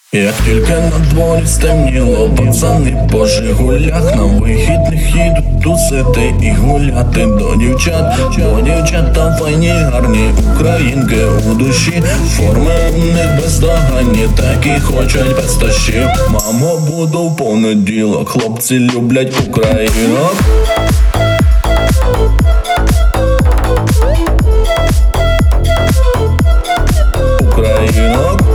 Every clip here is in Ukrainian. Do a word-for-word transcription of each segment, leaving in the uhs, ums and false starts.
Як тільки на дворі стемніло, пацани по жигулях на вихідних їдуть тусити і гуляти до дівчат, бо дівчата файні, гарні українки у душі, форми у них бездоганні, такі хочуть без тащів. Мамо, буду в понеділок, хлопці люблять українок. Українок.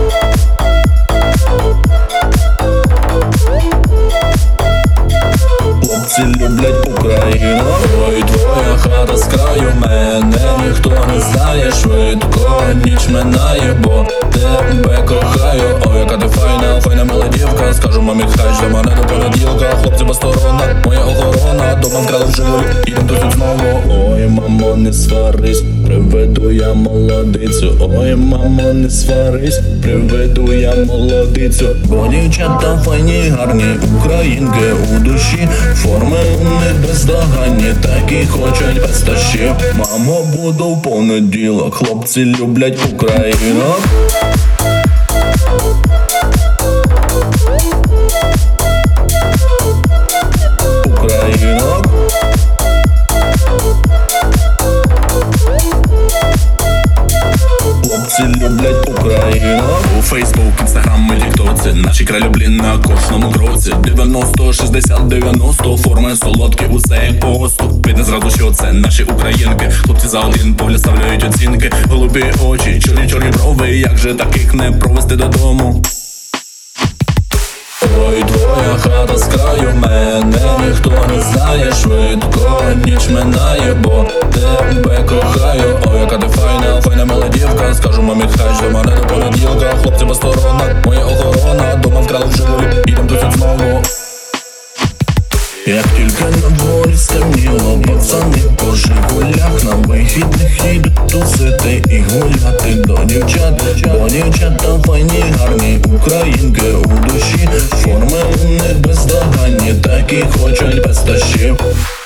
Хлопці люблять Україну. Ой, твоя хата з краю, мене ніхто не знає. Швидко ніч минає, бо тебе кохаю. Ой, яка ти файна, файна мила дівка. Скажу мамі, хай жде мене до понеділка. Хлопці безсторона, моя охорона. Дома вкрали в живу, ідем тут знову. Ой, мамо, не сварись, приведу я молодицю. Ой, мамо, не сварись, приведу я молодицю. Бо дівчата файні, гарні українки у душі, форми у них бездоганні, такі хочуть без тащів. Мамо, буду в понеділок, хлопці люблять Україну. Українок. Хлопці люблять Україну. У Фейсбук, Інстаграм і Тіктоці наші кралі, блін, на кожному кроці. Дев'яносто, шістдесят, дев'яносто, форми солодкі, усе як по госту. Видно зразу, що це наші українки. Хлопці за один погляд ставляють оцінки. Голубі очі, чорні чорні брови, як же таких не провести додому? Ой, твоя хата з краю, мене ніхто не знає. Швидко ніч минає, бо тебе кохаю. Ой, яка ти файна, файна мила дівка. Скажу мамі, хай жде мене до понеділка. Хлопці безсторона, моя охорона. Дома вкрали в живу, ідем тут знову. Як тільки на дворі стемніло, пацани по жигулях на вихідних їдуть тусити і гуляти до дівчат, бо дівчата файні, гарні українки у душі, форми у них бездоганні, такі хочуть без тащів.